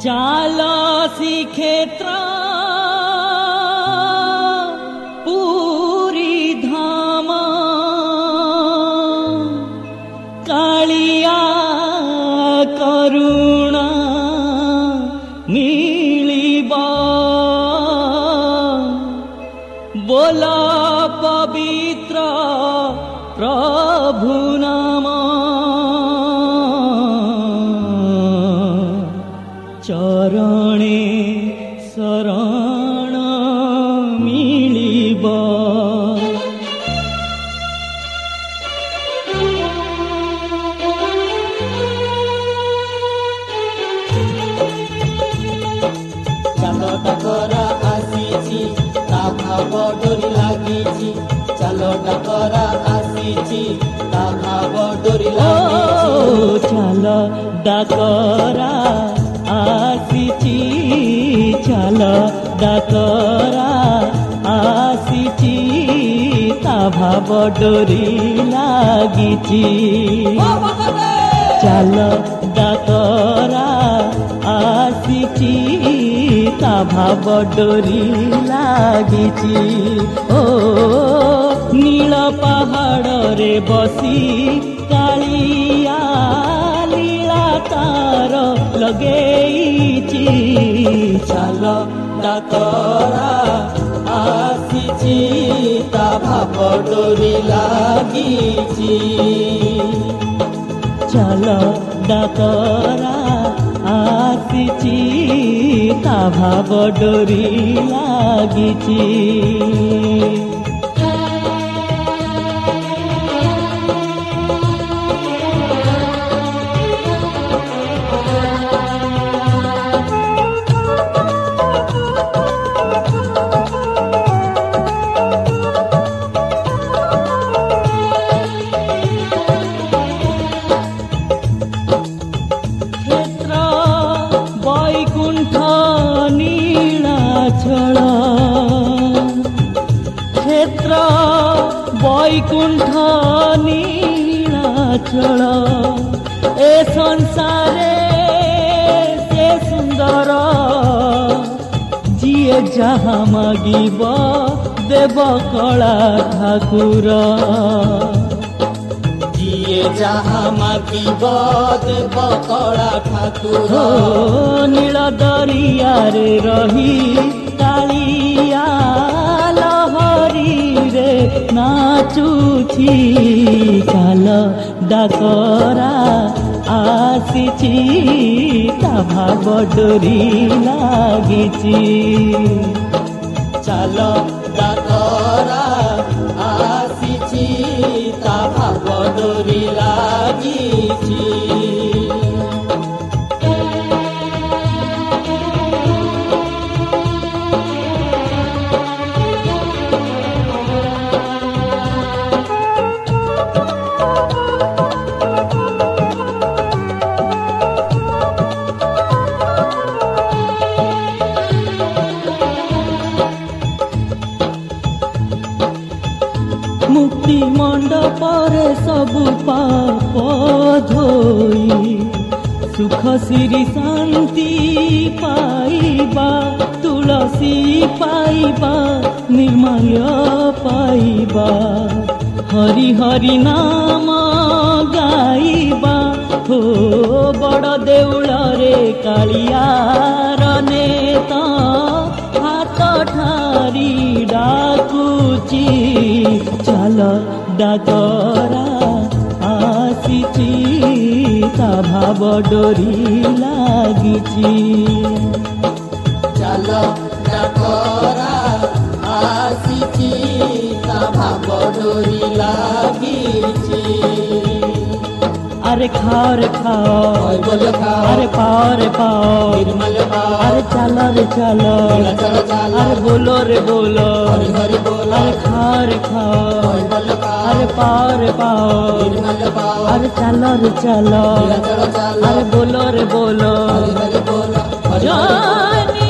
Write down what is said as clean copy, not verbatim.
चाल श्रीक्षेत्र पूरी धाम कालिया करुणा मिलिबा बोल पवित्र प्रभु नाम चरणे शरण मिलिबा चाल डाकरा आसीची ता भाव डोरी लागिची चाल डाकरा आसीची ता भाव डोरी लागिची चाल डाकरा आसीची चाल डाकरा आसीची ता भाव डोरी लागिची चाल डाकरा आसीची ता भाव डोरी लागिची ओ नील पहाड़ रे बसी कालिया लीला तार लगेइची चाल डाकरा आसीची ता भाव डोरी लागिची चाल डाकरा आसीची ता भाव डोरी लागिची क्षेत्र वैकुंठ नीलाचल ए संसारे से सुंदर जिए जहाँ मागिब देव कला ठाकुर जिए जहाँ मागिब देव कला ठाकुर नील दरिया रे रही कालिया लहरी रे नाचुची चाल डाकरा आसीची ता भाव डोरी लागिची चाल डाकरा आसीची ता भाव डोरी लागिची मुक्ति मंडप रे सबु पाप धोई सुख श्री शांति पाइबा तुलसी पाइबा निर्मल्य पाइबा हरि हरि नाम गाइबा हो बड़ देउल रे कालियार नेता हाथ ठारी डाकुची चाल डाकरा आसीची ता भाव डोरी लागिची चाल डाकरा आसीची ता भाव डोरी लागिची अरे खाओ रे खाओ अरे पाओ रे पाओ अरे चलो रे चलो अरे बोलो रे बोलो अरे खाओ रे खाओ अरे पाओ रे पाओ अरे चलो रे चलो अरे बोलो रे बोलो जानी